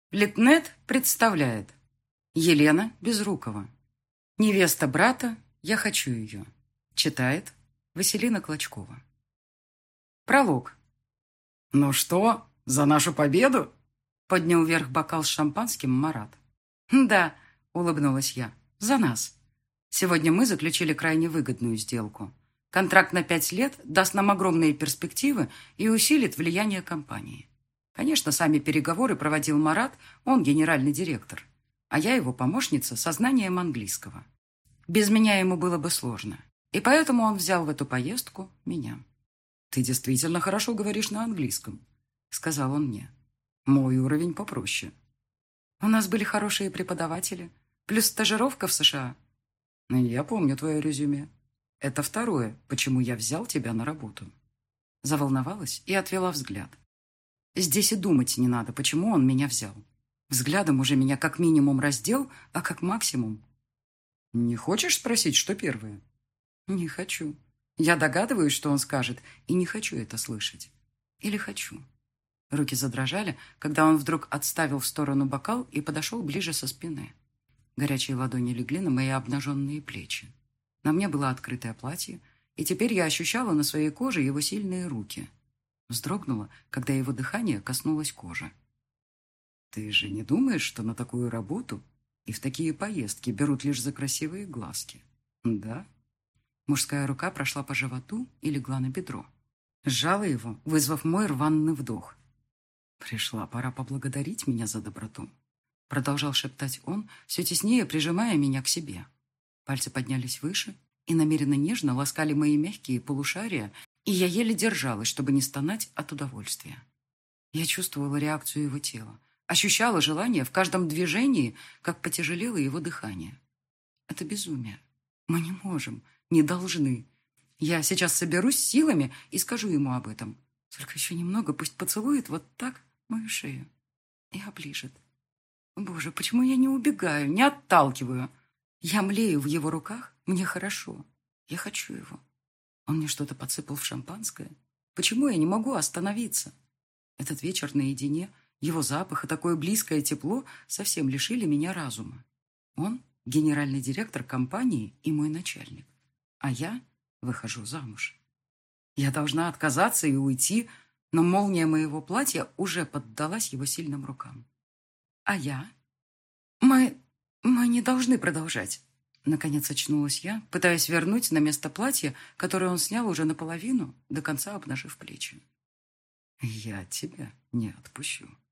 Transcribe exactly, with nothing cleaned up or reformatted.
Литнет представляет Елена Безрукова. Невеста брата, я хочу ее. Читает Василина Клочкова. Пролог. «Ну что, за нашу победу?» Поднял вверх бокал с шампанским Марат. «Да», — улыбнулась я, — «за нас. Сегодня мы заключили крайне выгодную сделку. Контракт на пять лет даст нам огромные перспективы и усилит влияние компании. Конечно, сами переговоры проводил Марат, он генеральный директор, а я его помощница со знанием английского. Без меня ему было бы сложно, и поэтому он взял в эту поездку меня». «Ты действительно хорошо говоришь на английском», — сказал он мне. «Мой уровень попроще». «У нас были хорошие преподаватели, плюс стажировка в США». «Я помню твое резюме. Это второе, почему я взял тебя на работу». Заволновалась и отвела взгляд. Здесь и думать не надо, почему он меня взял. Взглядом уже меня как минимум раздел, а как максимум. «Не хочешь спросить, что первое?» «Не хочу. Я догадываюсь, что он скажет, и не хочу это слышать. Или хочу». Руки задрожали, когда он вдруг отставил в сторону бокал и подошел ближе со спины. Горячие ладони легли на мои обнаженные плечи. На мне было открытое платье, и теперь я ощущала на своей коже его сильные руки. Вздрогнула, когда его дыхание коснулось кожи. «Ты же не думаешь, что на такую работу и в такие поездки берут лишь за красивые глазки? Да?» Мужская рука прошла по животу и легла на бедро. Сжала его, вызвав мой рваный вдох. «Пришла пора поблагодарить меня за доброту», — продолжал шептать он, все теснее прижимая меня к себе. Пальцы поднялись выше и намеренно нежно ласкали мои мягкие полушария, и я еле держалась, чтобы не стонать от удовольствия. Я чувствовала реакцию его тела, ощущала желание в каждом движении, как потяжелело его дыхание. Это безумие. Мы не можем, не должны. Я сейчас соберусь силами и скажу ему об этом. Только еще немного, пусть поцелует вот так мою шею и оближет. Боже, почему я не убегаю, не отталкиваю? Я млею в его руках, мне хорошо. Я хочу его. Он мне что-то подсыпал в шампанское. Почему я не могу остановиться? Этот вечер наедине, его запах и такое близкое тепло совсем лишили меня разума. Он — генеральный директор компании и мой начальник. А я выхожу замуж. Я должна отказаться и уйти, но молния моего платья уже поддалась его сильным рукам. А я? Мы... мы не должны продолжать. Наконец очнулась я, пытаясь вернуть на место платье, которое он снял уже наполовину, до конца обнажив плечи. «Я тебя не отпущу».